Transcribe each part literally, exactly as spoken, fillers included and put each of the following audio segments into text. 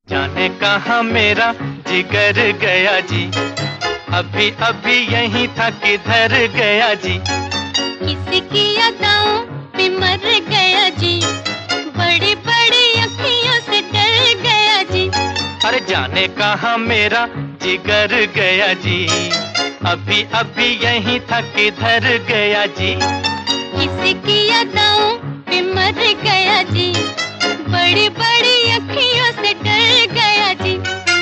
जाने कहाँ मेरा जिगर गया जी, अभी अभी यहीं था किधर गया जी। किसी की अदाओं पे मर गया जी, बड़ी बड़ी अखियों से डर गया जी। अरे जाने कहाँ मेरा जिगर गया जी, अभी अभी यहीं था किधर गया जी। किसी की अदाओं पे मर गया जी, बड़ी बड़ी अखियों से डर गया जी।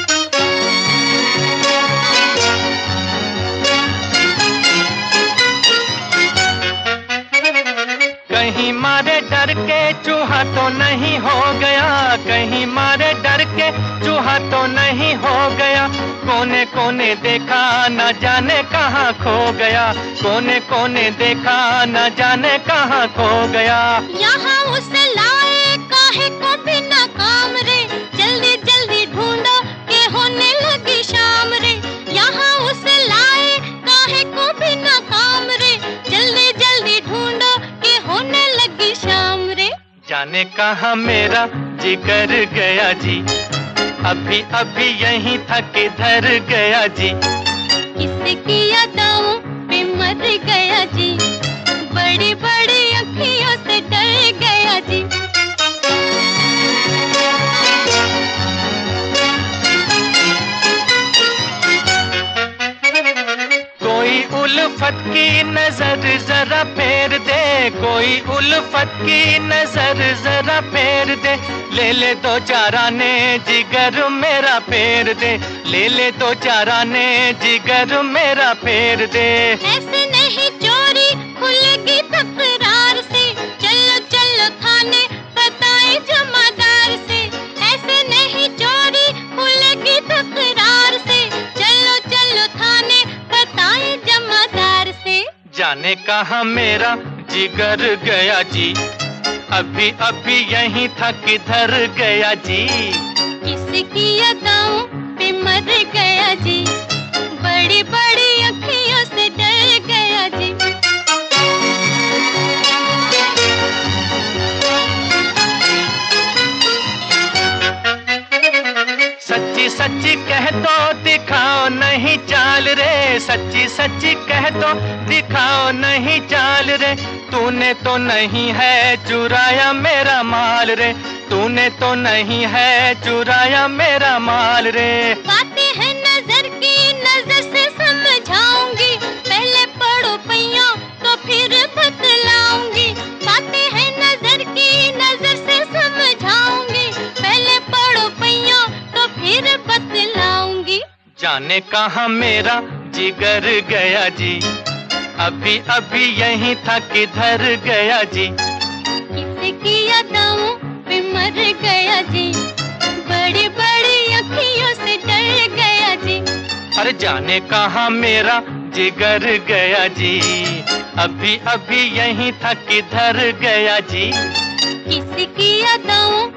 कहीं मारे डर के चूहा तो नहीं हो गया, कहीं मारे डर के चूहा तो नहीं हो गया। कोने कोने देखा न जाने कहाँ खो गया, कोने कोने देखा न जाने कहाँ खो गया। यहाँ उसे लाए काहे को बिना काम रे, जल्दी जल्दी ढूंढो के होने लगी शाम रे। यहाँ उसे लाए काहे को बिना काम रे, जल्दी जल्दी ढूंढो के होने लगी शाम रे। जाने कहाँ मेरा जिगर गया जी, अभी अभी यहीं था किधर गया जी। किसी की अदाओं पे मर गया जी, बड़ी बड़ी अखियों से डर गया जी। कोई उल्फत की नजर जरा फेर दे, कोई उल्फत की नजर जरा फेर दे। ले ले दो चार आने जिगर मेरा फेर दे, ले ले दो चार आने जिगर मेरा फेर दे। ऐसे नहीं चोरी खुलेगी तकरार से, चलो चलो थाने बताए जमादार से। ऐसे नहीं चोरी खुलेगी तकरार से, चलो चलो थाने बताए जमादार से। जाने कहाँ मेरा जिगर गया जी, अभी अभी यहीं था किधर गया जी। किसी की अदाओं पे मर गया जी, बड़ी बड़ी अखियों से डर गया जी। सच्ची सच्ची कह दो दिखाओ नहीं चाल रे, सच्ची सच्ची कह दो दिखाओ नहीं चाल रे। तूने तो नहीं है चुराया मेरा माल रे, तूने तो नहीं है चुराया मेरा माल रे। बातें हैं नजर की, नजर से समझाऊंगी, पहले पढ़ो पैया तो फिर बतलाऊंगी। बातें हैं नजर की, नजर से समझाऊंगी, पहले पढ़ो पैया तो फिर बतलाऊंगी। जाने कहाँ मेरा जिगर गया जी, अभी अभी यहीं था किधर गया जी। किसी की अदाओं पे मर गया जी, बड़ी बड़ी अखियों से डर गया जी। अरे जाने कहाँ मेरा जिगर गया जी, अभी अभी यहीं था किधर गया जी। किसी की अदाओं